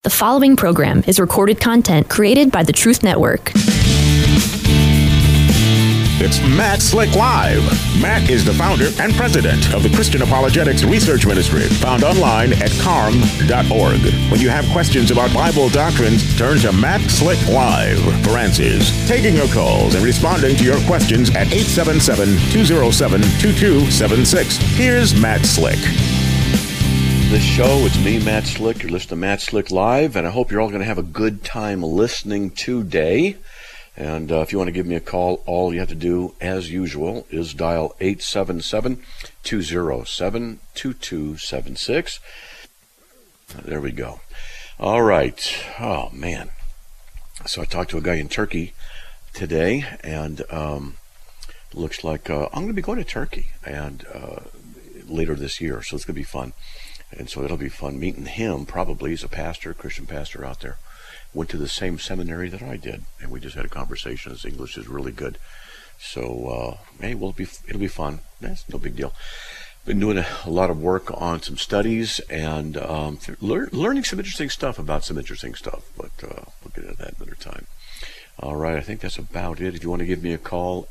The following program is recorded content created by the Truth Network. It's Matt Slick Live. Matt is the founder and president of the Christian Apologetics Research Ministry, found online at carm.org. When you have questions about Bible doctrines, turn to Matt Slick Live for answers. Taking your calls and responding to your questions at 877-207-2276. Here's Matt Slick. This show, it's me, Matt Slick. You're listening to Matt Slick Live, and I hope you're all going to have a good time listening today. And if you want to give me a call, all you have to do, as usual, is dial 877-207-2276. There we go. All right. Oh, man. So I talked to a guy in Turkey today, and looks like I'm going to be going to Turkey and later this year, so it's going to be fun. And so it'll be fun meeting him. Probably he's a pastor, Christian pastor out there. Went to the same seminary that I did, and we just had a conversation. His English is really good, so hey, it'll be fun. That's no big deal. Been doing a lot of work on some studies and learning some interesting stuff about some interesting stuff, but we'll get into that another time. All right, I think that's about it. If you want to give me a call,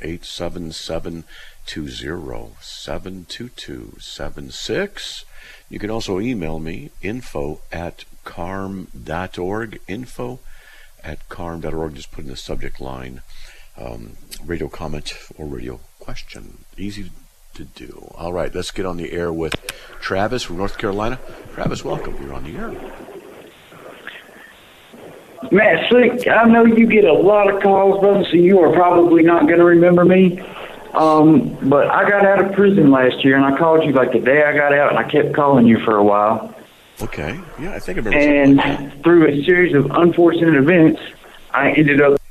877-207-2276. You can also email me, info@carm.org, info@carm.org. Just put in the subject line, radio comment or radio question. Easy to do. All right, let's get on the air with Travis from North Carolina. Travis, welcome. You're on the air. Matt Slick, I know you get a lot of calls, brother, so you are probably not going to remember me. But I got out of prison last year, and I called you like the day I got out, and I kept calling you for a while. Okay. Yeah, I think I remember. And like through a series of unfortunate events, I ended up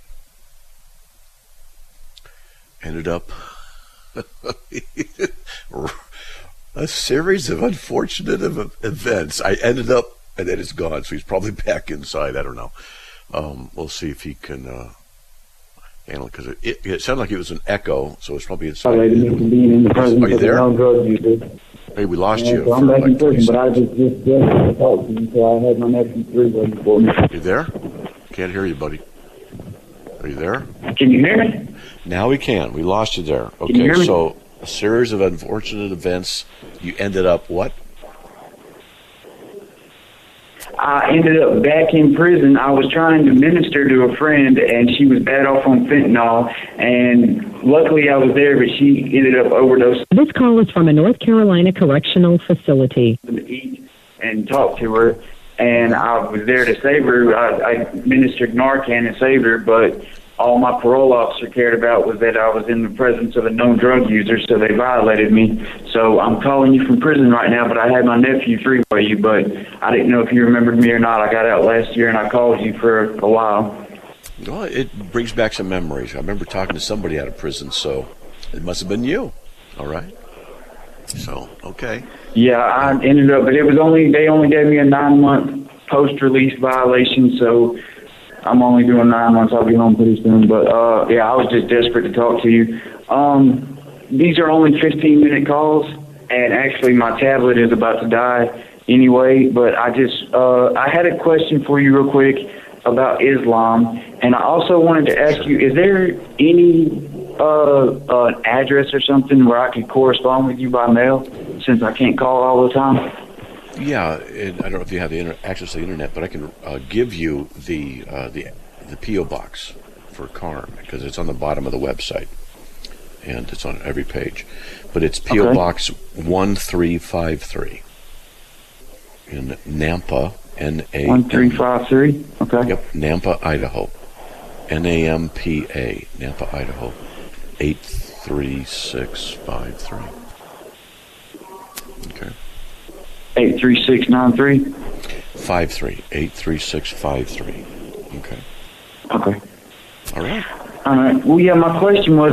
a series of unfortunate events. I ended up, and then it's gone, so he's probably back inside. I don't know. We'll see if he can handle it, because it sounded like it was an echo, so it's probably inside. Are you there? Hey, we lost you. So I'm back in prison, but I just talked to you, so I had my nephew 3 waiting for me. You there? Can't hear you, buddy. Are you there? Can you hear me? Now we can. We lost you there. Okay, Can you hear me? So a series of unfortunate events. You ended up what? I ended up back in prison. I was trying to minister to a friend, and she was bad off on fentanyl, and luckily I was there, but she ended up overdosing. This call is from a North Carolina correctional facility. To eat and talk to her, and I was there to save her. I ministered Narcan and saved her, but all my parole officer cared about was that I was in the presence of a known drug user, so they violated me. So I'm calling you from prison right now, but I had my nephew three-way you, but I didn't know if you remembered me or not. I got out last year, and I called you for a while. Well, it brings back some memories. I remember talking to somebody out of prison, so it must have been you. All right. So, okay. Yeah, I ended up, but they only gave me a 9-month post-release violation, so I'm only doing 9 months. I'll be home pretty soon. But, yeah, I was just desperate to talk to you. These are only 15-minute calls, and actually my tablet is about to die anyway. But I had a question for you real quick about Islam. And I also wanted to ask you, is there any an address or something where I could correspond with you by mail, since I can't call all the time? Yeah, and I don't know if you have access to the internet, but I can give you the P.O. box for CARM, because it's on the bottom of the website, and it's on every page. But it's P.O. Box 1353 in Nampa, N-A. 1353. Okay. Yep, Nampa, Idaho. N-A-M-P-A, Nampa, Idaho. 83653. Okay. 83693. 83653. Okay. Okay. All right. All right. Well, yeah, my question was,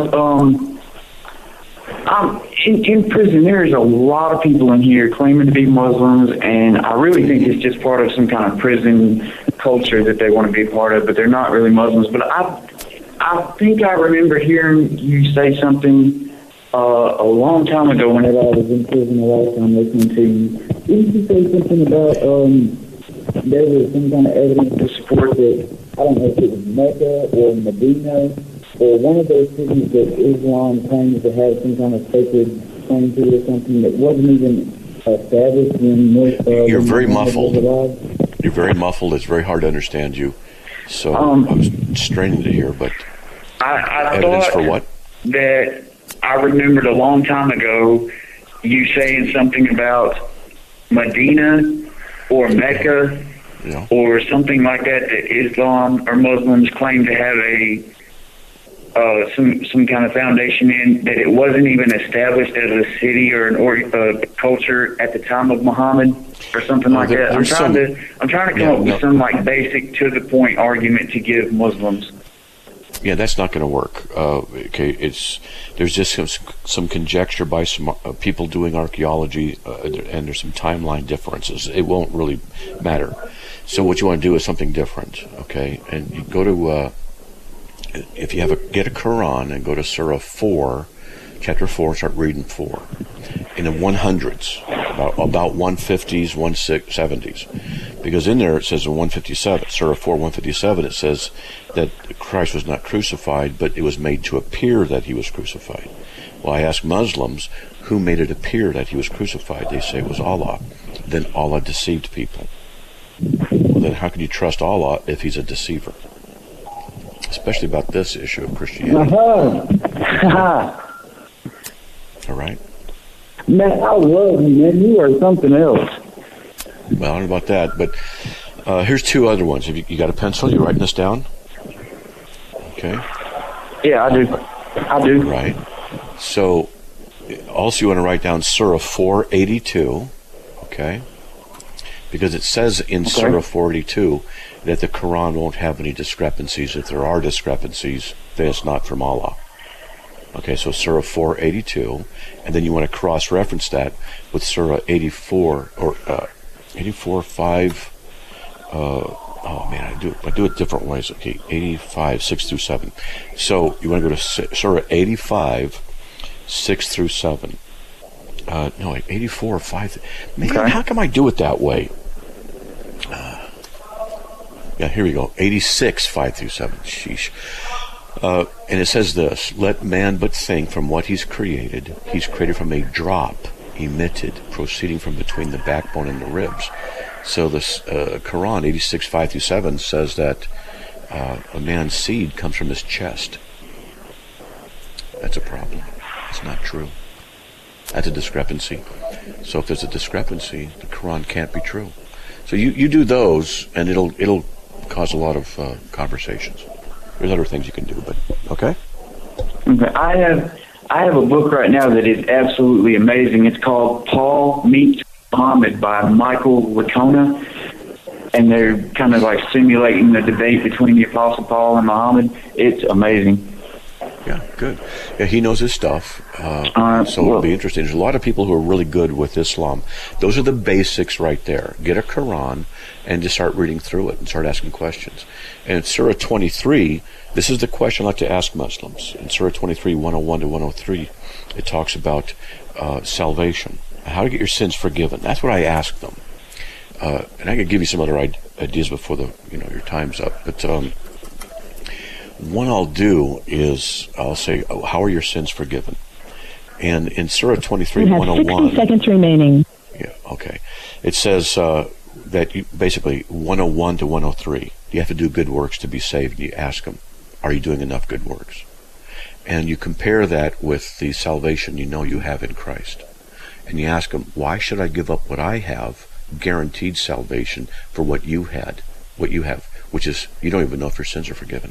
in prison, there's a lot of people in here claiming to be Muslims, and I really think it's just part of some kind of prison culture that they want to be a part of, but they're not really Muslims. But I think I remember hearing you say something a long time ago whenever I was in prison the last time listening to you. Didn't you say something about there was some kind of evidence to support that, I don't know if it was Mecca or Medina or one of those cities that Islam claims to have some kind of sacred claim to or something that wasn't even established when You're very muffled. alive. You're very muffled. It's very hard to understand you. So I was straining to hear, but I evidence thought for what? that I remembered a long time ago you saying something about Medina or Mecca Yeah. or something like that Islam or Muslims claim to have a some kind of foundation in, that it wasn't even established as a city or an culture at the time of Muhammad or something like that. I'm trying to come up with some like basic to the point argument to give Muslims. Yeah, that's not going to work. Okay, there's just some conjecture by some people doing archaeology, and there's some timeline differences. It won't really matter. So what you want to do is something different. Okay, and you go to if you get a Quran and go to Surah 4, chapter 4, and start reading 4 in the 100s, about 150s, 170s, because in there it says in 157, Surah 4, 157, it says that Christ was not crucified, but it was made to appear that he was crucified. Well, I ask Muslims, who made it appear that he was crucified? They say it was Allah. Then Allah deceived people. Well, then how can you trust Allah if he's a deceiver? Especially about this issue of Christianity. All right? Man, I love you, man. You are something else. Well, I don't know about that, but here's two other ones. Have you got a pencil? You writing this down? Okay. Yeah, I do. Right. So, also you want to write down Surah 482, okay? Because it says in Surah 482 that the Quran won't have any discrepancies. If there are discrepancies, then it's not from Allah. Okay, so Surah 482, and then you want to cross-reference that with Surah 84 or 84:5. Oh man, I do it different ways. Okay, 85 6 through 7. So you want to go to Surah 85 6 through 7. No, like 84 5. Man, how come I do it that way? Yeah, here we go. 86 5 through 7. Sheesh. And it says this: let man but think from what he's created. He's created from a drop emitted, proceeding from between the backbone and the ribs. So this Quran 86 5 through 7 says that a man's seed comes from his chest. That's a problem. It's not true. That's a discrepancy. So if there's a discrepancy, the Quran can't be true. So you do those, and it'll cause a lot of conversations. There's other things you can do, but okay. Okay, I have a book right now that is absolutely amazing. It's called Paul Meets Muhammad by Michael Licona, and they're kind of like simulating the debate between the Apostle Paul and Muhammad. It's amazing. Yeah, good. Yeah, he knows his stuff, so it'll be interesting. There's a lot of people who are really good with Islam. Those are the basics right there. Get a Quran and just start reading through it and start asking questions. And in Surah 23, this is the question I like to ask Muslims. In Surah 23, 101 to 103, it talks about salvation, how to get your sins forgiven. That's what I ask them. And I could give you some other ideas before your time's up, but one I'll do is I'll say, how are your sins forgiven? And in Surah 23, you have 101... 60 seconds remaining. Yeah, okay. It says that you, basically 101 to 103, you have to do good works to be saved. You ask them, are you doing enough good works? And you compare that with the salvation you know you have in Christ. And you ask them, why should I give up what I have, guaranteed salvation, for what you have, which is you don't even know if your sins are forgiven.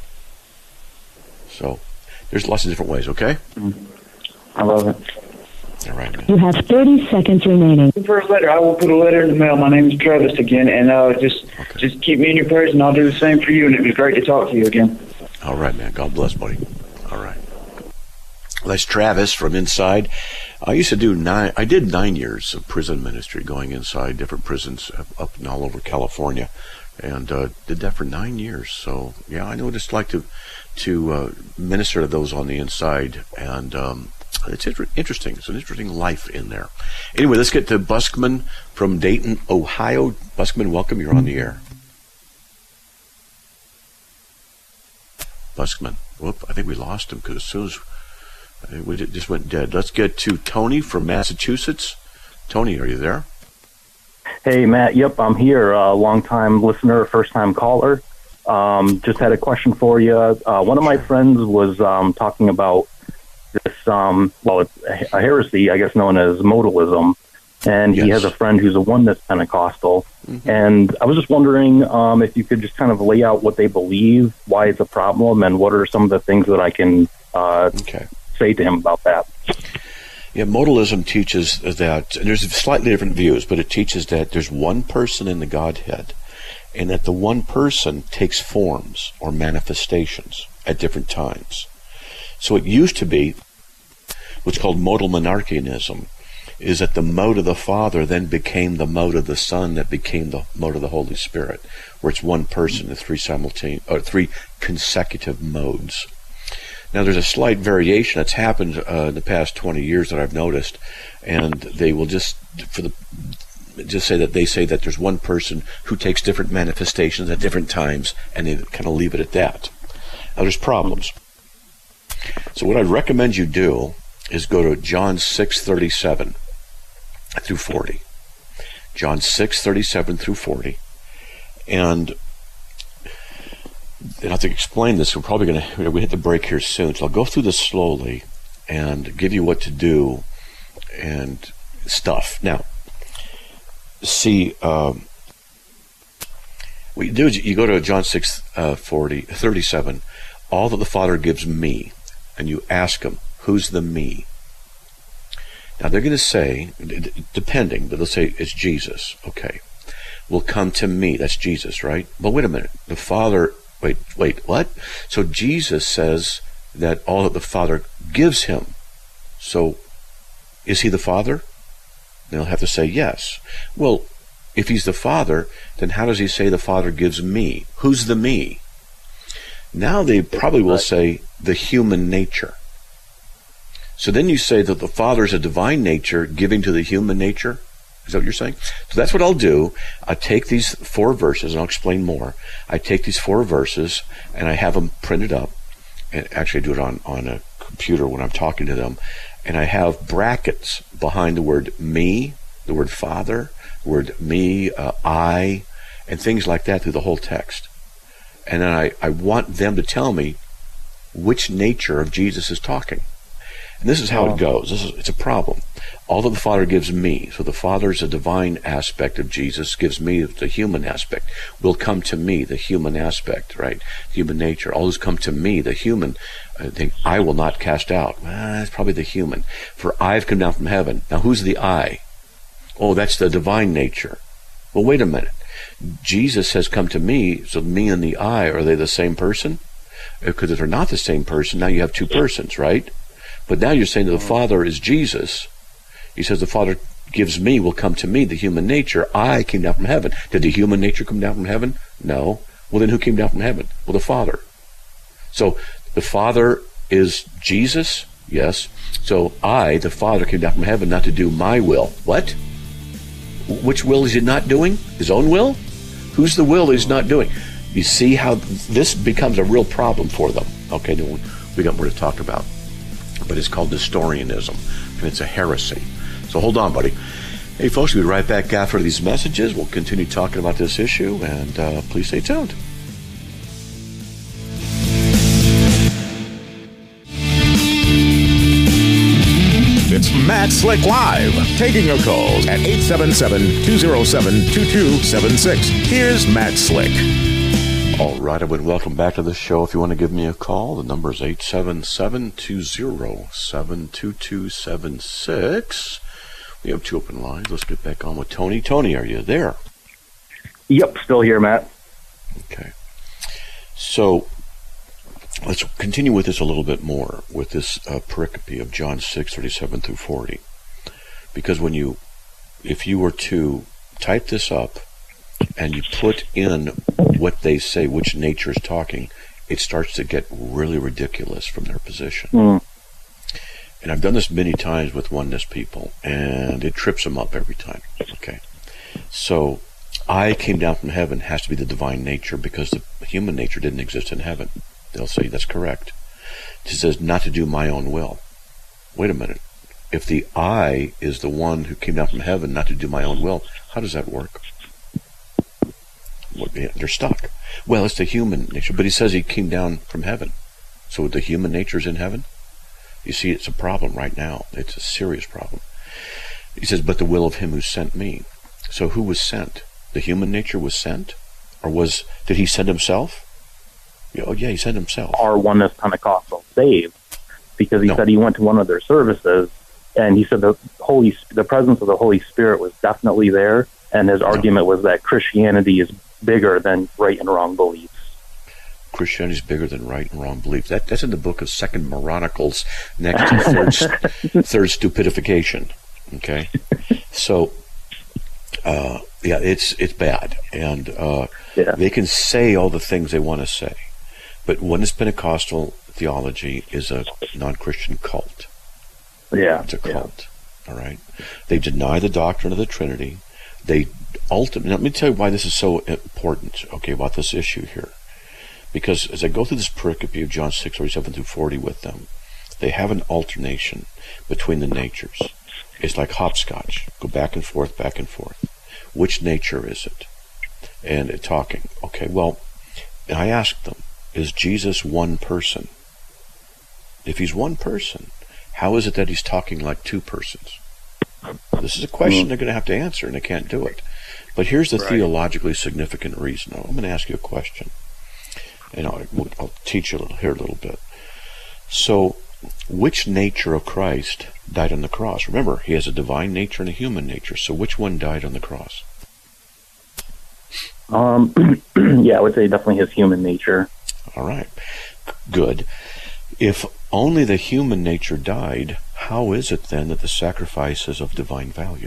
So there's lots of different ways, okay? I love it. All right, man. You have 30 seconds remaining. First letter, I will put a letter in the mail. My name is Travis again, and just keep me in your prayers, and I'll do the same for you, and it was great to talk to you again. All right, man. God bless, buddy. All right. Well, that's Travis from Inside. I did 9 years of prison ministry, going inside different prisons up and all over California, and did that for 9 years. So, yeah, I know what it's like to minister to those on the inside, and It's interesting. It's an interesting life in there. Anyway, let's get to Buskman from Dayton, Ohio. Buskman, welcome. You're on the air. Buskman. Whoop, I think we lost him because as soon as we just went dead. Let's get to Tony from Massachusetts. Tony, are you there? Hey, Matt. Yep, I'm here. Long-time listener, first-time caller. Just had a question for you. One of my friends was talking about this, it's a heresy, I guess, known as modalism. And he has a friend who's a oneness Pentecostal. Mm-hmm. And I was just wondering if you could just kind of lay out what they believe, why it's a problem, and what are some of the things that I can say to him about that. Yeah, modalism teaches that, and there's slightly different views, but it teaches that there's one person in the Godhead, and that the one person takes forms or manifestations at different times. So it used to be what's called modal monarchianism, is that the mode of the Father then became the mode of the Son that became the mode of the Holy Spirit, where it's one person in three consecutive modes. Now, there's a slight variation that's happened in the past 20 years that I've noticed, and they will just say that there's one person who takes different manifestations at different times, and they kind of leave it at that. Now, there's problems. So what I'd recommend you do is go to John 6:37 through 40. John 6:37 through 40. And I have to explain this. We're probably going to hit the break here soon. So I'll go through this slowly and give you what to do and stuff. Now, see, what you do is you go to John 6:37. All that the Father gives me, and you ask them, who's the me? Now they're going to say, depending, but they'll say it's Jesus. Okay, will come to me. That's Jesus, right? But wait a minute. The Father. Wait, what? So Jesus says that all that the Father gives him. So is he the Father? They'll have to say yes. Well, if he's the Father, then how does he say the Father gives me? Who's the me? Now they probably will say the human nature. So then you say that the Father is a divine nature giving to the human nature? Is that what you're saying? So that's what I'll do. I take these 4 verses, and I'll explain more. I take these 4 verses, and I have them printed up. And actually, I do it on a computer when I'm talking to them. And I have brackets behind the word me, the word Father, the word me, I, and things like that through the whole text. And then I want them to tell me which nature of Jesus is talking. And this is how it goes. It's a problem. All that the Father gives me, so the Father is a divine aspect of Jesus, gives me the human aspect, will come to me, the human aspect, right? Human nature. All those come to me, the human thing, I will not cast out. That's probably the human. For I've come down from heaven. Now who's the I? Oh, that's the divine nature. Well, wait a minute. Jesus has come to me, so me and the I, are they the same person? Because if they're not the same person, now you have 2 persons, right? But now you're saying that the Father is Jesus. He says the Father gives me, will come to me, the human nature. I came down from heaven. Did the human nature come down from heaven? No. Well, then who came down from heaven? Well, the Father. So the Father is Jesus? Yes. So I, the Father, came down from heaven not to do my will. What? Which will is he not doing? His own will? Whose the will he's not doing? You see how this becomes a real problem for them. Okay, we got more to talk about. But it's called Nestorianism, and it's a heresy. So hold on, buddy. Hey, folks, we'll be right back after these messages. We'll continue talking about this issue, and please stay tuned. It's Matt Slick Live, taking your calls at 877-207-2276. Here's Matt Slick. All right, I would welcome back to the show. If you want to give me a call, the number is 877-207-2276. We have 2 open lines. Let's get back on with Tony. Tony, are you there? Yep, still here, Matt. Okay. So let's continue with this a little bit more, with this pericope of John 6:37 through 40. Because if you were to type this up and you put in what they say, which nature is talking, it starts to get really ridiculous from their position. And I've done this many times with oneness people, and it trips them up every time. Okay. So, I came down from heaven has to be the divine nature because the human nature didn't exist in heaven. They'll say that's correct. It says not to do my own will. Wait a minute. If the I is the one who came down from heaven not to do my own will, how does that work? Well, they're stuck. Well, it's the human nature, but he says he came down from heaven. So the human nature is in heaven? You see, it's a problem right now. It's a serious problem. He says, but the will of him who sent me. So who was sent? The human nature was sent? Or did he send himself? Oh, yeah, he sent himself. Our oneness Pentecostal saved, because he said he went to one of their services, and he said the presence of the Holy Spirit was definitely there, and his argument was that Christianity is bigger than right and wrong beliefs. Christianity is bigger than right and wrong beliefs. That's in the book of Second Moronicles, next to third stupidification. Okay, so it's bad, and they can say all the things they want to say, but oneness Pentecostal theology is a non-Christian cult. Yeah, it's a cult. All right, they deny the doctrine of the Trinity. They ultimately. Let me tell you why this is so important. Okay, about this issue here. Because as I go through this pericope of John 6:37-40 with them, they have an alternation between the natures. It's like hopscotch. Go back and forth, back and forth. Which nature is it? And talking. Okay, well, I asked them, is Jesus one person? If he's one person, how is it that he's talking like two persons? This is a question they're going to have to answer, and they can't do it. But here's the theologically significant reason. I'm going to ask you a question. And I'll teach you a little bit. So, which nature of Christ died on the cross? Remember, he has a divine nature and a human nature. So, which one died on the cross? Yeah, I would say definitely his human nature. All right, good. If only the human nature died, how is it then that the sacrifice is of divine value?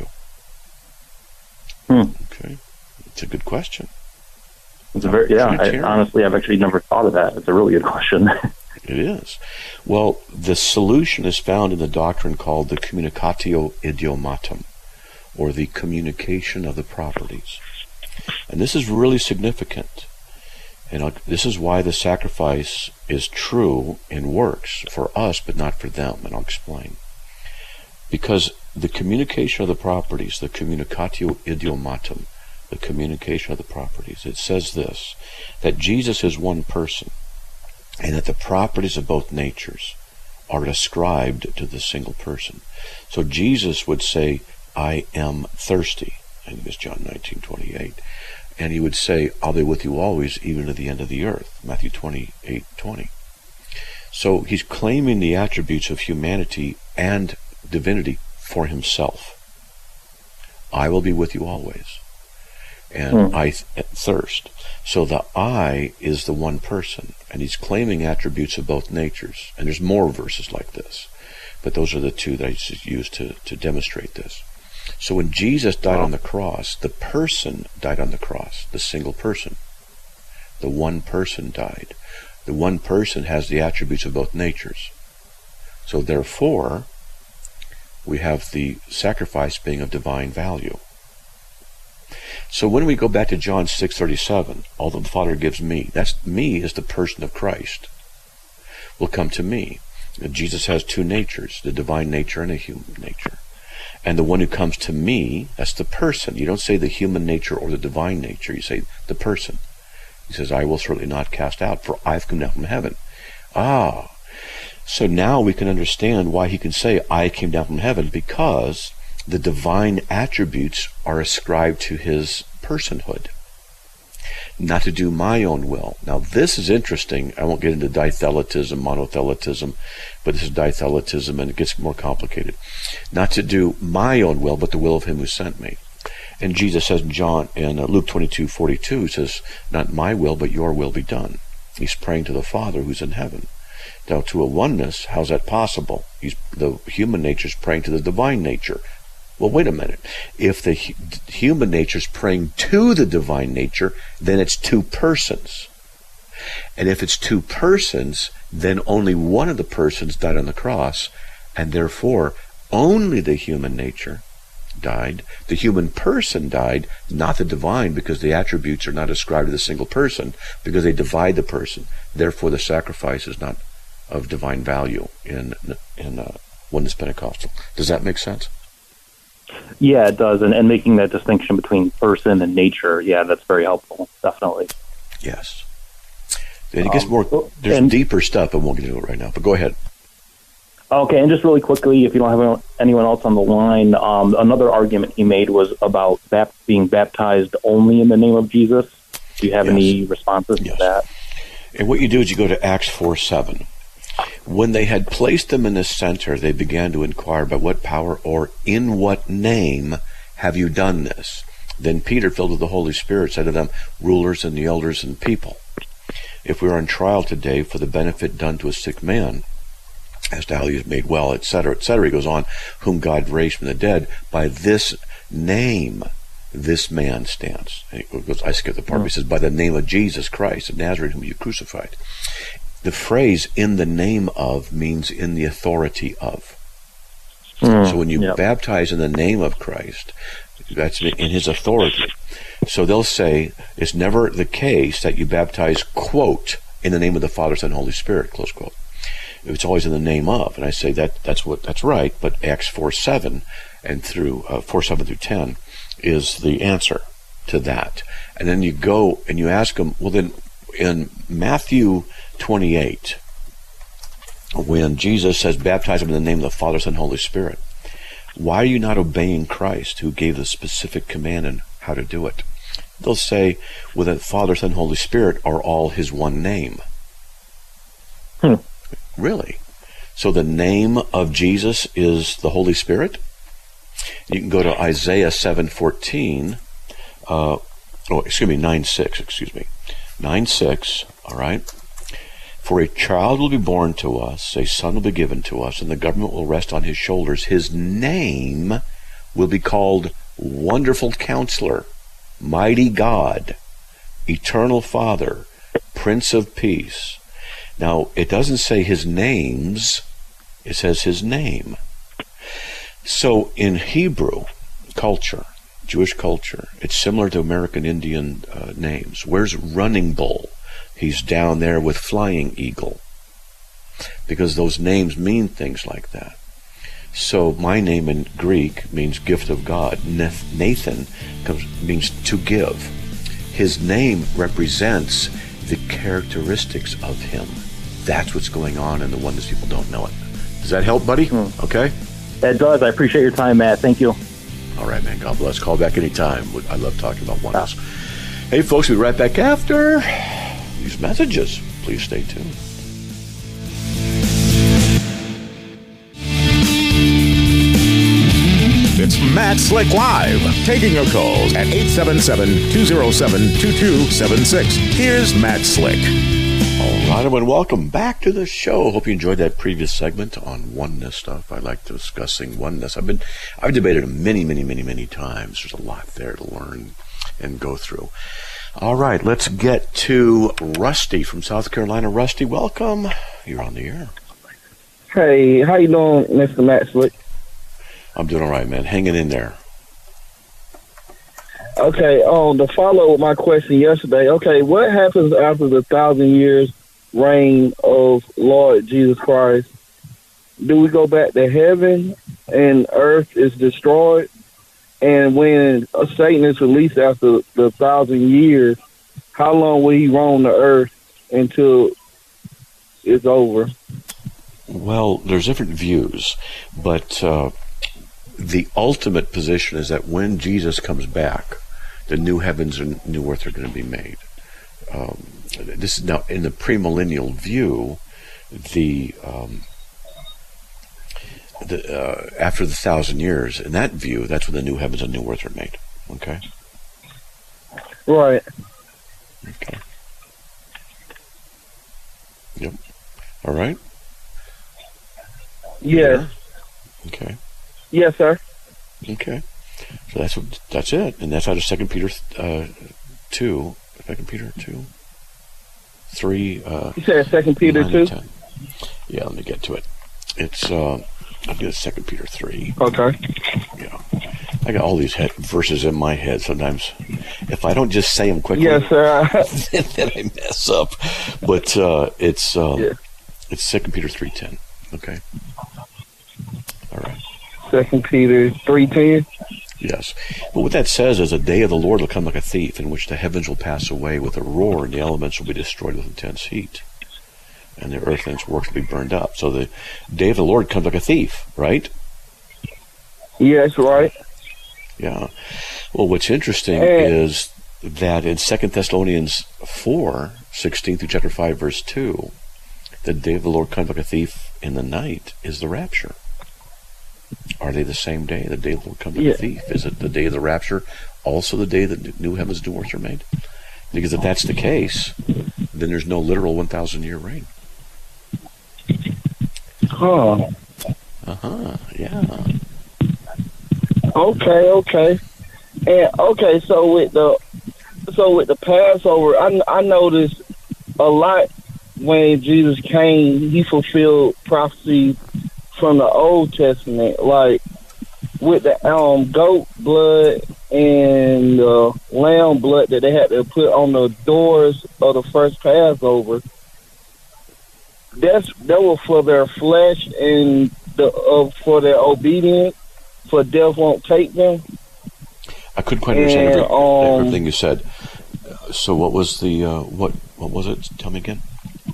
Okay, it's a good question. It's a very, honestly, I've actually never thought of that. It's a really good question. It is. Well, the solution is found in the doctrine called the communicatio idiomatum, or the communication of the properties. And this is really significant. And this is why the sacrifice is true and works for us, but not for them. And I'll explain. Because the communication of the properties, the communicatio idiomatum, the communication of the properties. It says this, that Jesus is one person, and that the properties of both natures are ascribed to the single person. So Jesus would say, I am thirsty. I think it's John 19:28. And he would say, I'll be with you always, even to the end of the earth. Matthew 28:20. So he's claiming the attributes of humanity and divinity for himself. I will be with you always. And I thirst. So the I is the one person, and he's claiming attributes of both natures. And there's more verses like this, but those are the two that I just used to demonstrate this. So when Jesus died on the cross, the person died on the cross, the single person. The one person died. The one person has the attributes of both natures. So therefore, we have the sacrifice being of divine value. So when we go back to John 6:37, all that the Father gives me, that's me is the person of Christ, will come to me. And Jesus has two natures, the divine nature and a human nature. And the one who comes to me, that's the person. You don't say the human nature or the divine nature, you say the person. He says, I will certainly not cast out, for I've come down from heaven. So now we can understand why he can say, I came down from heaven, because the divine attributes are ascribed to his personhood. Not to do my own will. Now this is interesting. I won't get into dithelitism, monothelitism, but this is dithelitism, and it gets more complicated. Not to do my own will, but the will of him who sent me. And Jesus says in Luke 22:42, he says, not my will, but your will be done. He's praying to the Father who's in heaven. Now to a oneness, how's that possible? The human nature is praying to the divine nature. Well, wait a minute. If the human nature is praying to the divine nature, then it's two persons. And if it's two persons, then only one of the persons died on the cross, and therefore only the human nature died. The human person died, not the divine, because the attributes are not ascribed to the single person, because they divide the person. Therefore, the sacrifice is not of divine value in Oneness Pentecostal. Does that make sense? Yeah, it does. And making that distinction between person and nature, yeah, that's very helpful, definitely. Yes. And it gets more, there's deeper stuff, and we'll get into it right now. But go ahead. Okay, and just really quickly, if you don't have anyone else on the line, another argument he made was about being baptized only in the name of Jesus. Do you have any responses to that? And what you do is you go to Acts 4:7. When they had placed them in the center, they began to inquire, by what power or in what name have you done this? Then Peter, filled with the Holy Spirit, said to them, rulers and the elders and people, if we are on trial today for the benefit done to a sick man, as to how he is made well, etc., etc., he goes on, whom God raised from the dead, by this name this man stands. And he goes, I skip the part, he says, by the name of Jesus Christ of Nazareth, whom you crucified. The phrase in the name of means in the authority of. So when you baptize in the name of Christ, that's in his authority. So they'll say it's never the case that you baptize, quote, in the name of the Father, Son, and Holy Spirit, close quote. It's always in the name of. And I say that's right, but Acts 4:7 and through 4:7 through 10 is the answer to that. And then you go and you ask them, well then in Matthew 28, when Jesus says, baptize them in the name of the Father, Son, and Holy Spirit, why are you not obeying Christ, who gave the specific command and how to do it? They'll say, well, the Father, Son, and Holy Spirit are all his one name. Really? So the name of Jesus is the Holy Spirit? You can go to Isaiah 7:14, 9:6, 9:6, all right? For a child will be born to us, a son will be given to us, and the government will rest on his shoulders. His name will be called Wonderful Counselor, Mighty God, Eternal Father, Prince of Peace. Now, it doesn't say his names, it says his name. So in Hebrew culture, Jewish culture, it's similar to American Indian names. Where's Running Bull? He's down there with Flying Eagle. Because those names mean things like that. So my name in Greek means gift of God. Nathan means to give. His name represents the characteristics of him. That's what's going on, and the oneness people don't know it. Does that help, buddy? Okay? It does. I appreciate your time, Matt. Thank you. All right, man. God bless. Call back anytime. I love talking about oneness. Hey, folks, we'll be right back after these messages. Please stay tuned. It's Matt Slick Live, taking your calls at 877-207-2276. Here's Matt Slick. All right, everyone, welcome back to the show. Hope you enjoyed that previous segment on oneness stuff. I like discussing oneness. I've debated it many times. There's a lot there to learn and go through. All right, let's get to Rusty from South Carolina. Rusty, welcome. You're on the air. Hey, how you doing, Mr. Matt Slick? I'm doing all right, man. Hanging in there. Okay, to follow my question yesterday, okay, what happens after the 1,000 years reign of Lord Jesus Christ? Do we go back to heaven and earth is destroyed? And when Satan is released after the 1,000 years, how long will he roam the earth until it's over? Well, there's different views, but the ultimate position is that when Jesus comes back, the new heavens and new earth are going to be made. This is now in the premillennial view. After the 1,000 years, in that view, that's when the new heavens and new earth are made. Okay. Right. Okay. Yep. All right. Yes. Yeah. Okay. Yes, sir. Okay. So that's it, and that's out of 2 Peter 2. 2 Peter 2. 3. You said 2 Peter 2. 10. Yeah, let me get to it. It's I'll get 2 Peter 3. Okay. Yeah. I got all these verses in my head sometimes. If I don't just say them quickly, Yes, sir. then I mess up. But it's 2 Peter 3:10. Okay. All right. 2 Peter 3:10. Yes. But what that says is, a day of the Lord will come like a thief, in which the heavens will pass away with a roar, and the elements will be destroyed with intense heat, and the earth and its works will be burned up. So the day of the Lord comes like a thief, right? Yes, right. Yeah. Well, what's interesting is that in 2 Thessalonians 4:16 through chapter 5, verse 2, the day of the Lord comes like a thief in the night is the rapture. Are they the same day? The day of the Lord comes like a thief. Is it the day of the rapture also the day that new heavens and new earth are made? Because if that's the case, then there's no literal 1,000-year reign. Huh. Yeah. Okay. And okay, so with the Passover, I noticed a lot when Jesus came. He fulfilled prophecy from the Old Testament, like with the goat blood and lamb blood that they had to put on the doors of the first Passover. That was for their flesh and for their obedience. For death won't take them. I couldn't quite understand everything you said. So what was the what was it? Tell me again.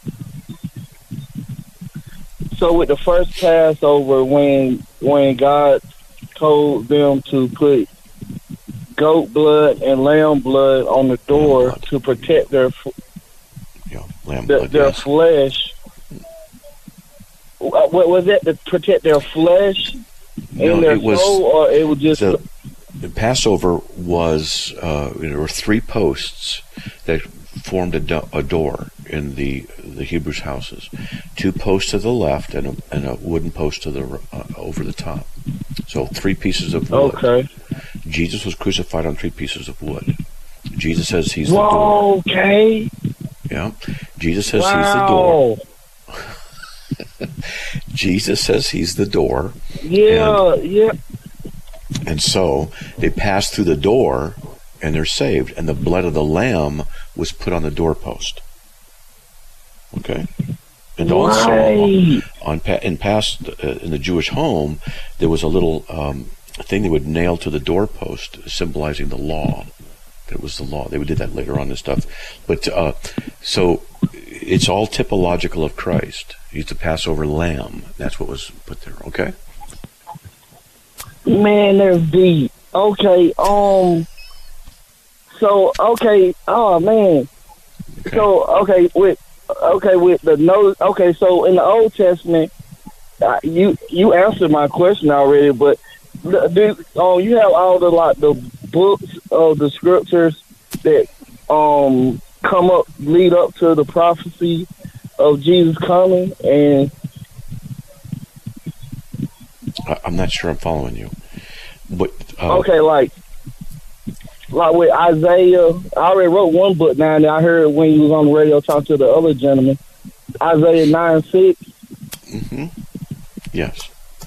So with the first Passover, when God told them to put goat blood and lamb blood on the door to protect their flesh. What was that, to protect their flesh and their soul, or it was just... The Passover was, there were 3 posts that formed a door in the Hebrews' houses. 2 posts to the left and a wooden post to the over the top. So 3 pieces of wood. Okay. Jesus was crucified on 3 pieces of wood. Jesus says he's the door. Okay. Yeah. Jesus says he's the door. Jesus says he's the door. Yeah. And so they pass through the door and they're saved. And the blood of the lamb was put on the doorpost. Okay? And also, in the Jewish home, there was a little thing they would nail to the doorpost symbolizing the law. That was the law. They would do that later on and stuff. But so it's all typological of Christ. He's the Passover lamb. That's what was put there. Okay? Man, they're deep. Okay, oh man. Okay. So with the nose. Okay, so in the Old Testament, you answered my question already, but you have all the books of the scriptures that lead up to the prophecy of Jesus coming, and I'm not sure I'm following you. But okay, like with Isaiah, I already wrote one book now, and I heard when you was on the radio talking to the other gentleman, Isaiah 9:6. Mm-hmm. Yes.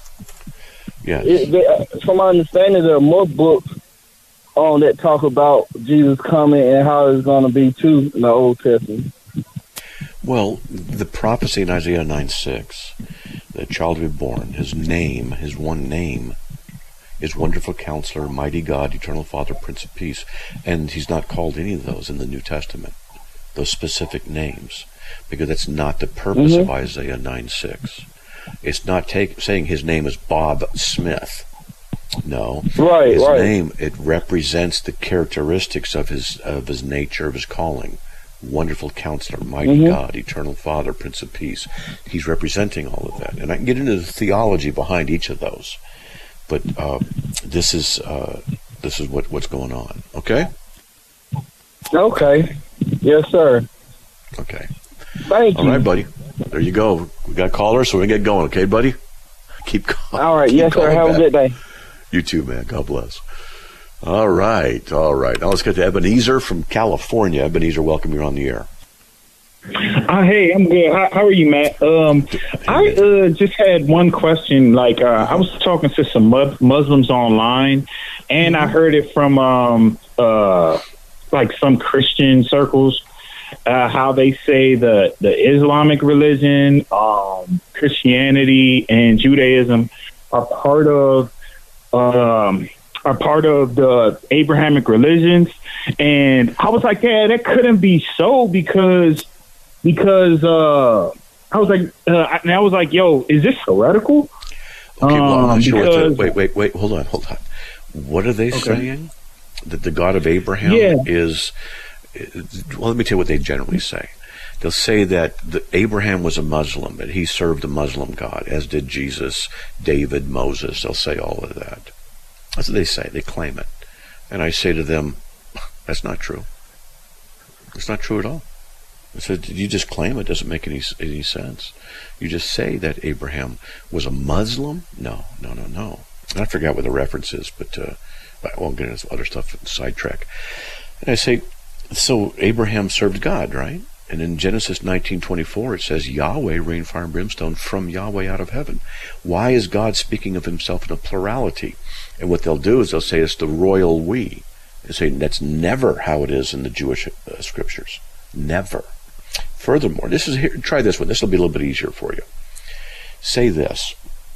From my understanding, there are more books that talk about Jesus coming and how it's going to be too in the Old Testament. Well, the prophecy in Isaiah 9:6, the child will be born, his name, his one name, is Wonderful Counselor, Mighty God, Eternal Father, Prince of Peace. And he's not called any of those in the New Testament, those specific names, because that's not the purpose of Isaiah 9:6. It's not saying his name is Bob Smith. No. His name, it represents the characteristics of his nature, of his calling. Wonderful Counselor, Mighty God, Eternal Father, Prince of Peace. He's representing all of that. And I can get into the theology behind each of those. But this is what's going on. Okay? Okay. Yes, sir. Okay. Thank you. All right, buddy. There you go. We got callers, so we're going to get going. Okay, buddy? Keep calling. All right. Yes, sir. Have a good day. You too, man. God bless. All right. Now let's get to Ebenezer from California. Ebenezer, welcome. You're on the air. Hey, I'm good. How are you, Matt? I just had one question. Like, I was talking to some Muslims online, and I heard it from like some Christian circles, how they say the Islamic religion, Christianity, and Judaism are part of the Abrahamic religions. And I was like, yeah, that couldn't be so because I was like, yo, is this heretical? Okay, well, I'm not sure wait, hold on. What are they saying? That the God of Abraham is, well, let me tell you what they generally say. They'll say that Abraham was a Muslim, that he served a Muslim God, as did Jesus, David, Moses. They'll say all of that. That's what they say. They claim it. And I say to them, that's not true. It's not true at all. I said, you just claim it. Doesn't make any sense. You just say that Abraham was a Muslim? No. And I forgot what the reference is, but I won't get into other stuff, sidetrack. And I say, so Abraham served God, right? And in Genesis 19:24, it says, Yahweh rained fire and brimstone from Yahweh out of heaven. Why is God speaking of himself in a plurality? And what they'll do is they'll say it's the royal we. They say that's never how it is in the Jewish scriptures. Never. Furthermore, try this one. This will be a little bit easier for you. Say this.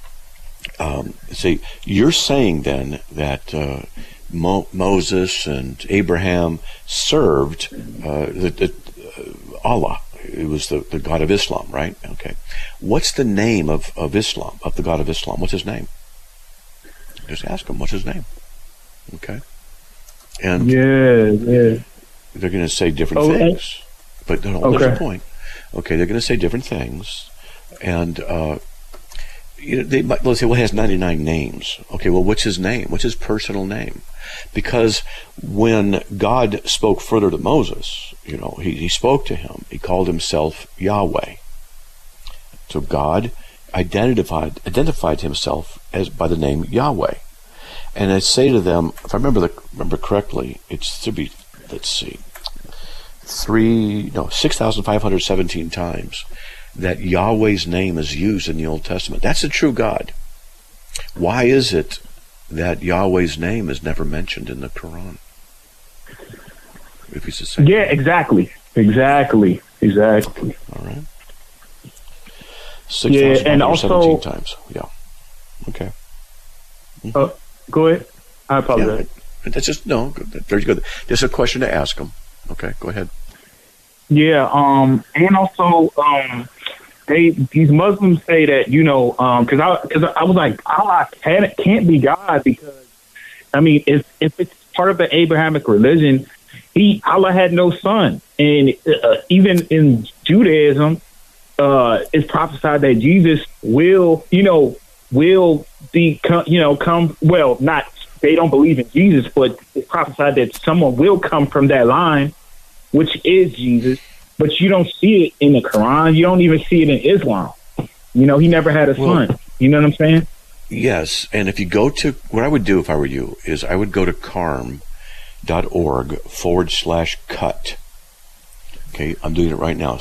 You're saying then that Moses and Abraham served Allah. It was the God of Islam, right? Okay. What's the name of Islam, of the God of Islam? What's his name? Just ask him, what's his name? Okay. And they're going to say different things. But no, there's a point. Okay, they're going to say different things. And they might say, well, he has 99 names. Okay, well, what's his name? What's his personal name? Because when God spoke further to Moses, he spoke to him. He called himself Yahweh. So God identified himself as by the name Yahweh. And I say to them, if I remember correctly, it's to be, let's see, 6,517 times that Yahweh's name is used in the Old Testament. That's the true God. Why is it that Yahweh's name is never mentioned in the Quran? If he's the same. Yeah, exactly. All right. 6,517 times. Yeah. Okay. Go ahead. I apologize. Yeah, that's just very good. There's a question to ask him. Okay, go ahead. Yeah. And also, these Muslims say that because I was like, Allah can't be God because if it's part of the Abrahamic religion, Allah had no son, and even in Judaism, it's prophesied that Jesus will come. Well, not they don't believe in Jesus, but it's prophesied that someone will come from that line, which is Jesus. But you don't see it in the Quran. You don't even see it in Islam. He never had a son. You know what I'm saying? Yes. And if you go to, what I would do if I were you is I would go to carm.org/cut. Okay, I'm doing it right now.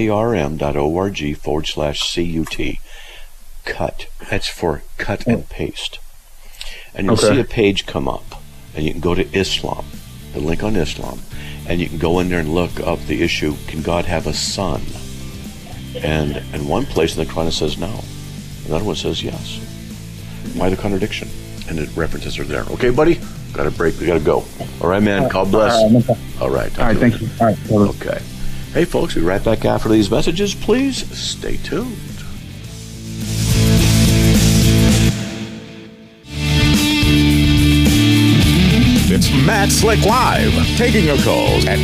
carm.org/CUT. Cut. That's for cut and paste. And you'll see a page come up, and you can go to Islam, the link on Islam, and you can go in there and look up the issue, can God have a son? And in one place in the Quran it says no. Another one says yes. Why the contradiction? And the references are there. Okay, buddy? Got a break. We got to go. All right, man. God bless. All right. All right, thank you. All right. Okay. Hey, folks, we'll be right back after these messages. Please stay tuned. It's Matt Slick Live, taking your calls at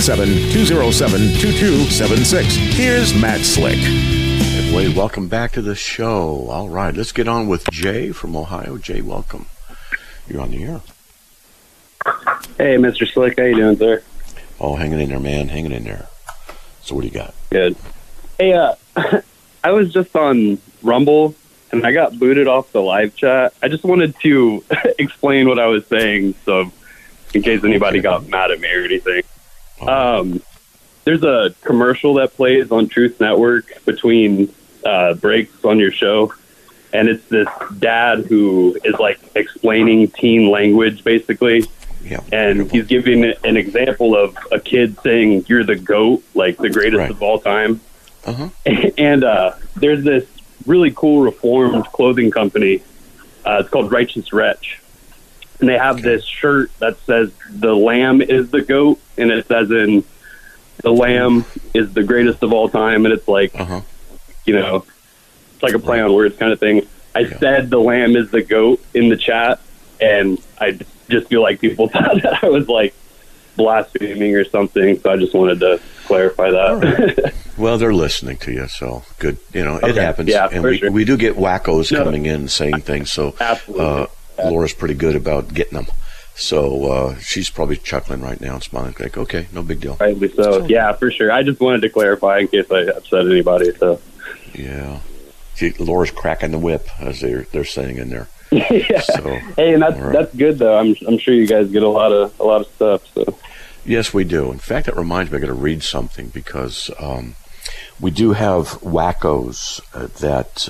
877-207-2276. Here's Matt Slick. Everybody, welcome back to the show. All right, let's get on with Jay from Ohio. Jay, welcome. You're on the air. Hey, Mr. Slick, how you doing, sir? Oh, hanging in there, man, hanging in there. So what do you got? Good. Hey, I was just on Rumble, and I got booted off the live chat. I just wanted to explain what I was saying, so in case anybody got mad at me or anything. there's a commercial that plays on Truth Network between breaks on your show, and it's this dad who is like explaining teen language basically. Yeah, and he's giving an example of a kid saying, "You're the GOAT," like the greatest of all time. And there's this really cool Reformed clothing company. It's called Righteous Wretch. And they have this shirt that says, "The Lamb is the GOAT," and it says in, "The Lamb is the greatest of all time." And it's like, you know, it's like a play on words kind of thing. I said "The Lamb is the GOAT" in the chat, and I just feel like people thought that I was like blaspheming or something. So I just wanted to clarify that. Right. Well, they're listening to you, so good. You know, it happens. Yeah, and for sure. we do get wackos coming in and saying things. So Laura's pretty good about getting them. So she's probably chuckling right now and smiling like, okay, no big deal. Rightly so. Yeah, for sure. I just wanted to clarify in case I upset anybody. So yeah, see, Laura's cracking the whip, as they're saying in there. Yeah. So, hey, and that's good though. I'm sure you guys get a lot of stuff. So yes, we do. In fact, that reminds me, I got to read something because we do have wackos that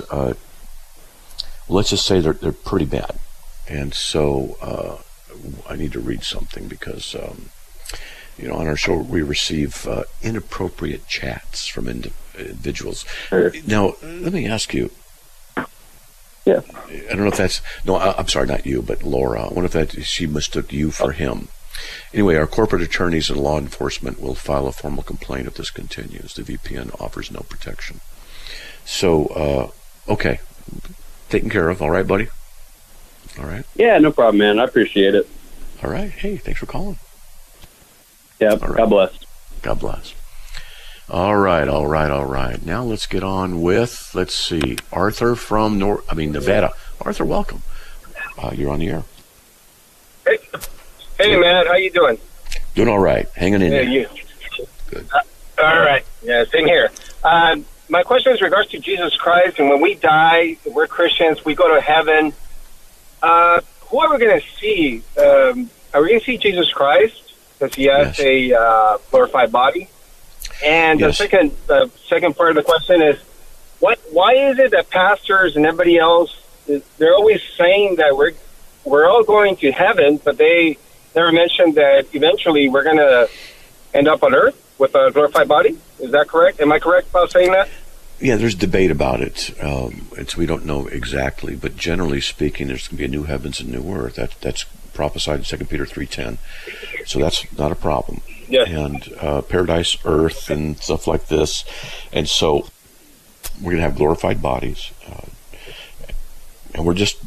let's just say they're pretty bad, and so I need to read something because you know, on our show we receive inappropriate chats from individuals. Sure. Now, let me ask you. Yeah. I don't know if that's I'm sorry, not you, but Laura. I wonder if that she mistook you for him. Anyway, our corporate attorneys and law enforcement will file a formal complaint if this continues. The VPN offers no protection. So, okay, taken care of. All right, buddy. All right. Yeah, no problem, man. I appreciate it. All right. Hey, thanks for calling. Yeah. Right. God bless. God bless. All right. Now let's get on with, let's see, Arthur from Nevada. Arthur, welcome. You're on the air. Hey, Matt, how you doing? Doing all right. Hanging in there. You. Good. All right. Yeah, same here. My question is in regards to Jesus Christ, and when we die, we're Christians, we go to heaven. Who are we going to see? Are we going to see Jesus Christ? Does he have a glorified body? And the second part of the question is, why is it that pastors and everybody else, they're always saying that we're all going to heaven, but they never mentioned that eventually we're going to end up on earth with a glorified body? Is that correct? Am I correct about saying that? Yeah, there's debate about it. We don't know exactly, but generally speaking, there's going to be a new heavens and new earth. That's prophesied in 2 Peter 3:10. So that's not a problem. Yes. And paradise, earth, and stuff like this. And so we're going to have glorified bodies. And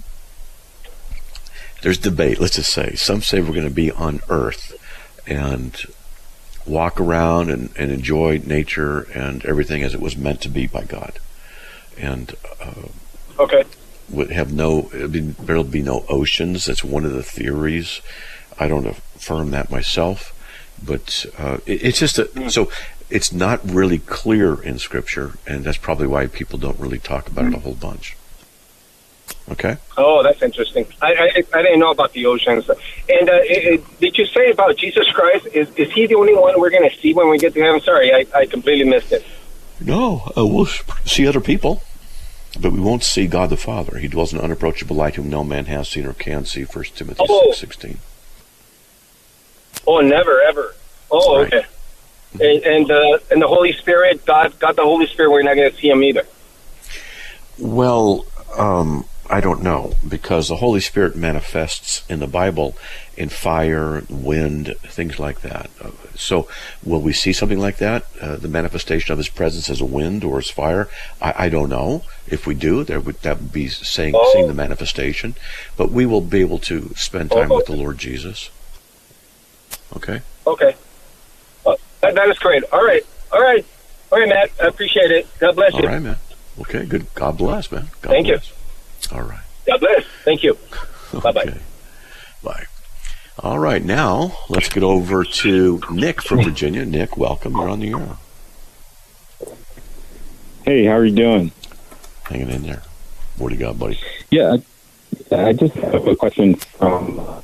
there's debate, let's just say. Some say we're going to be on earth and walk around and enjoy nature and everything as it was meant to be by God. And there'll be no oceans. That's one of the theories. I don't affirm that myself. But it's just so it's not really clear in Scripture, and that's probably why people don't really talk about it a whole bunch. Okay. Oh, that's interesting. I didn't know about the oceans. And did you say about Jesus Christ? Is he the only one we're going to see when we get to heaven? Sorry, I completely missed it. No, we'll see other people, but we won't see God the Father. He dwells in unapproachable light, whom no man has seen or can see. 1 Timothy 6:16. Oh, never, ever. Oh, right. Okay. And the Holy Spirit, God the Holy Spirit, we're not going to see him either. Well, I don't know, because the Holy Spirit manifests in the Bible in fire, wind, things like that. So will we see something like that, the manifestation of his presence as a wind or as fire? I don't know. If we do, that would be seeing the manifestation. But we will be able to spend time with the Lord Jesus. Okay. Okay. That is great. All right, Matt. I appreciate it. God bless you. All right, man. Okay, good. God bless, man. Thank you. All right. God bless. Thank you. Bye-bye. Okay. Bye. All right, now let's get over to Nick from Virginia. Nick, welcome. You're on the air. Hey, how are you doing? Hanging in there. What do you got, buddy? Yeah, I just have a question from...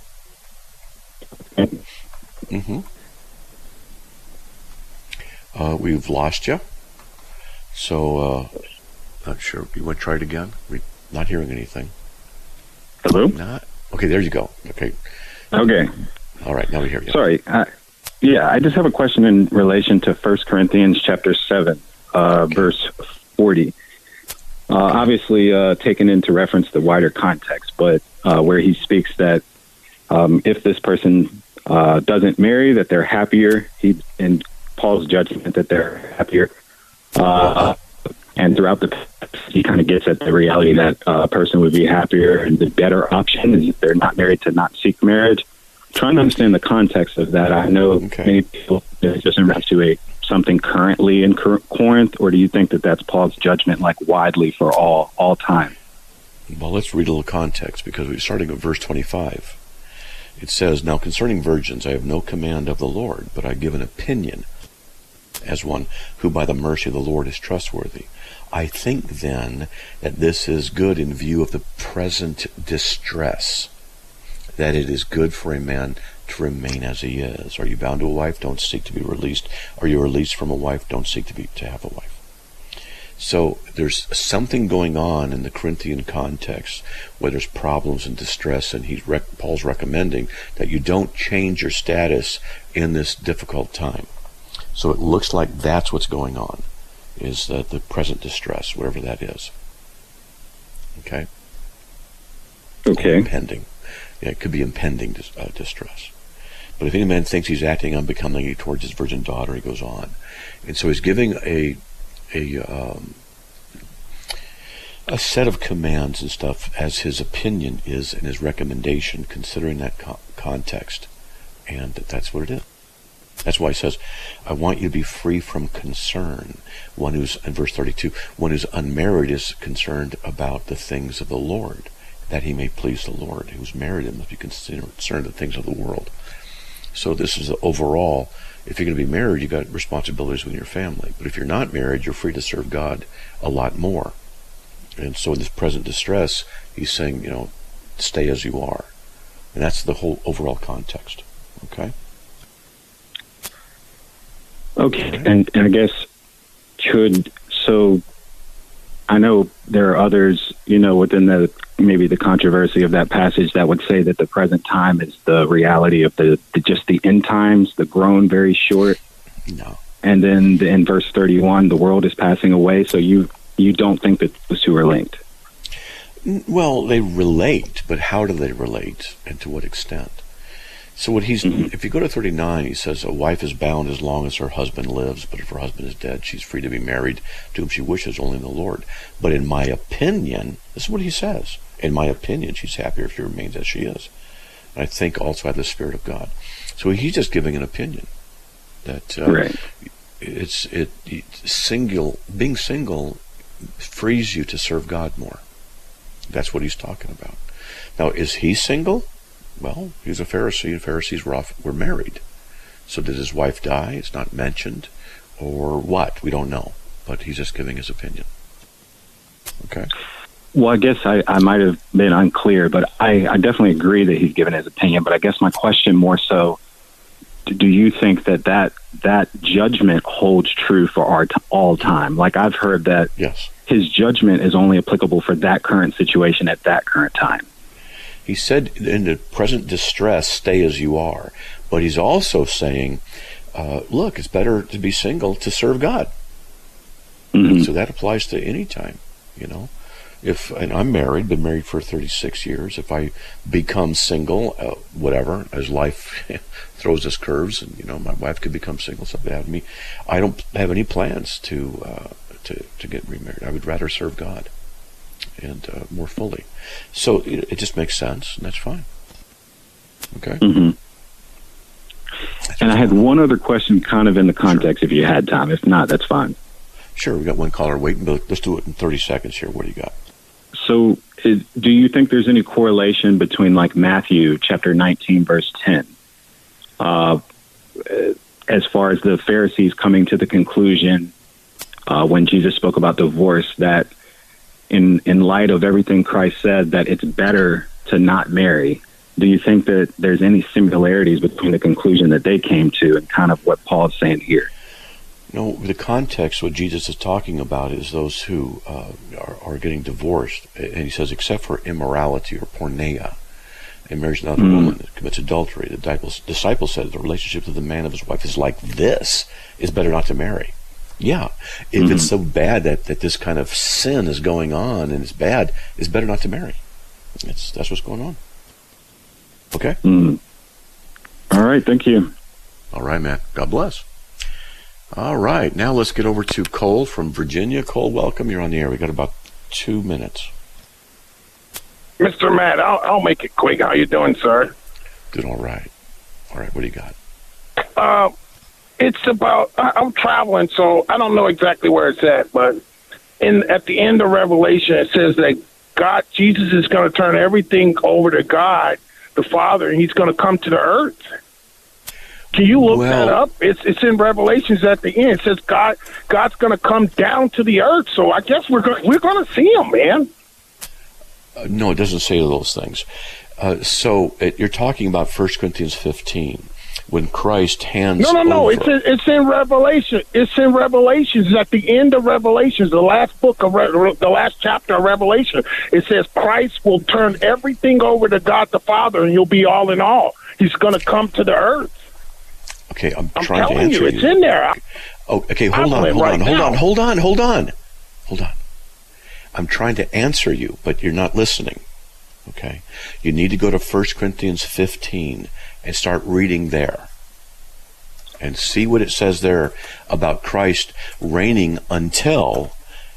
We've lost you. So, not sure. You want to try it again? We're not hearing anything. Hello? Okay, there you go. Okay. Okay. All right, now we hear you. Sorry. I just have a question in relation to 1 Corinthians chapter 7, verse 40. Obviously, taken into reference the wider context, but where he speaks that if this person doesn't marry, that they're happier. In Paul's judgment, that they're happier. And throughout the text, he kind of gets at the reality that a person would be happier, and the better option is if they're not married to not seek marriage. Trying to understand the context of that. I know many people just in reference to something currently in Corinth, or do you think that that's Paul's judgment, like widely for all time? Well, let's read a little context, because we're starting at verse 25. It says, "Now concerning virgins, I have no command of the Lord, but I give an opinion as one who by the mercy of the Lord is trustworthy. I think then that this is good in view of the present distress, that it is good for a man to remain as he is. Are you bound to a wife? Don't seek to be released. Are you released from a wife? Don't seek to have a wife." So there's something going on in the Corinthian context where there's problems and distress, and Paul's recommending that you don't change your status in this difficult time. So it looks like that's what's going on, is the present distress, whatever that is. Okay? Okay. Impending. Yeah, it could be impending distress. But if any man thinks he's acting unbecomingly towards his virgin daughter, he goes on. And so he's giving a set of commands and stuff as his opinion is and his recommendation, considering that context. And that's what it is. That's why he says, I want you to be free from concern. One who's, in verse 32, one who's unmarried is concerned about the things of the Lord, that he may please the Lord. Who's married must be concerned with the things of the world. So this is overall, if you're going to be married, you've got responsibilities with your family. But if you're not married, you're free to serve God a lot more. And so in this present distress, he's saying, stay as you are. And that's the whole overall context. Okay? Okay, and I guess I know there are others, within maybe the controversy of that passage that would say that the present time is the reality of just the end times, the grown very short. No. And then in verse 31, the world is passing away. So you don't think that those two are linked? Well, they relate, but how do they relate, and to what extent? So if you go to 39, he says, a wife is bound as long as her husband lives, but if her husband is dead, she's free to be married to whom she wishes, only in the Lord. But in my opinion, this is what he says, in my opinion, she's happier if she remains as she is. And I think also I have the Spirit of God. So he's just giving an opinion that right. Being single frees you to serve God more. That's what he's talking about. Now, is he single? Well, he was a Pharisee, and Pharisees were married. So did his wife die? It's not mentioned. Or what? We don't know. But he's just giving his opinion. Okay? Well, I guess I might have been unclear, but I definitely agree that he's given his opinion. But I guess my question more so, do you think that judgment holds true for all time? Like I've heard that yes. His judgment is only applicable for that current situation at that current time. He said, in the present distress, stay as you are. But he's also saying, look, it's better to be single to serve God. Mm-hmm. So that applies to any time, And I'm married, been married for 36 years. If I become single, whatever, as life throws us curves, and, my wife could become single, something happened to me, I don't have any plans to get remarried. I would rather serve God and more fully. So it just makes sense, and that's fine. Okay? Mm-hmm. And I had one other question kind of in the context, if you had time. If not, that's fine. Sure, we got one caller waiting, but let's do it in 30 seconds here. What do you got? So do you think there's any correlation between like Matthew chapter 19, verse 10, as far as the Pharisees coming to the conclusion when Jesus spoke about divorce, that in light of everything Christ said, that it's better to not marry? Do you think that there's any similarities between the conclusion that they came to and kind of what Paul's saying here? No, the context, what Jesus is talking about is those who are getting divorced. And he says, except for immorality or porneia, and marries another woman that commits adultery. The disciple said the relationship to the man of his wife is like this, is better not to marry. Yeah, if it's so bad that this kind of sin is going on and it's bad, it's better not to marry. That's what's going on. Okay? All right, thank you. All right, Matt. God bless. All right, now let's get over to Cole from Virginia. Cole, welcome. You're on the air. We got about 2 minutes. Mr. Matt, I'll make it quick. How you doing, sir? Doing all right. All right, what do you got? It's about, I'm traveling, so I don't know exactly where it's at, but at the end of Revelation, it says that Jesus is going to turn everything over to God, the Father, and he's going to come to the earth. Can you look that up? It's in Revelations at the end. It says God's going to come down to the earth, so I guess we're going to see him, man. No, it doesn't say those things. You're talking about 1 Corinthians 15, when Christ hands over. No. It's in Revelation. It's in Revelations. At the end of Revelations, the last book of the last chapter of Revelation, it says Christ will turn everything over to God the Father, and he'll be all in all. He's going to come to the earth. Okay, I'm trying to answer you. It's in there. Okay, hold on. I'm trying to answer you, but you're not listening. Okay? You need to go to 1 Corinthians 15 and start reading there. And see what it says there about Christ reigning until,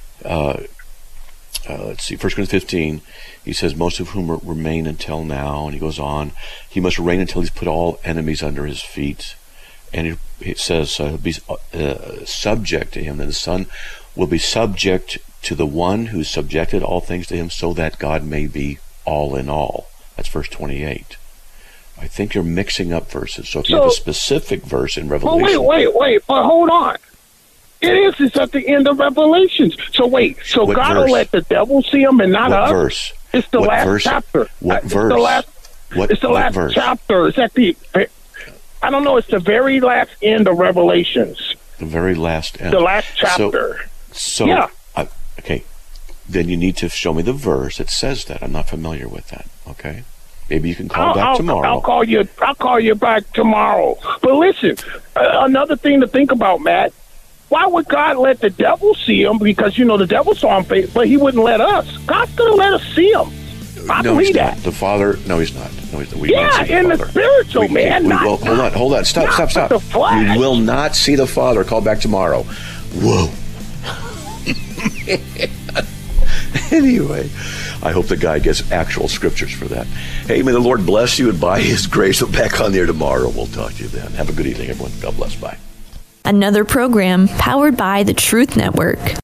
let's see, 1 Corinthians 15, he says, most of whom remain until now, and he goes on, he must reign until he's put all enemies under his feet. And it says he'll be subject to him, and the Son will be subject to the one who subjected all things to him, so that God may be all in all. That's verse 28. I think you're mixing up verses. So if you have a specific verse in Revelation... Wait, but hold on. It's at the end of Revelations. So wait, what God verse? will let the devil see him and not us? What verse? It's the last verse? chapter. What verse? It's the last verse? chapter. It's at the... I don't know. It's the very last end of Revelations. The very last end. The last chapter. So yeah. Okay. Then you need to show me the verse that says that. I'm not familiar with that. Okay. Maybe you can call back tomorrow. I'll call you back tomorrow. But listen, another thing to think about, Matt. Why would God let the devil see him? Because the devil saw him, but he wouldn't let us. God's going to let us see him. I believe that. The Father, no, he's not. No, he's not. The spiritual, man. Hold on. Stop. You will not see the Father. Call back tomorrow. Whoa. Anyway, I hope the guy gets actual scriptures for that. Hey, may the Lord bless you, and by his grace, we'll back on there tomorrow. We'll talk to you then. Have a good evening, everyone. God bless. Bye. Another program powered by the Truth Network.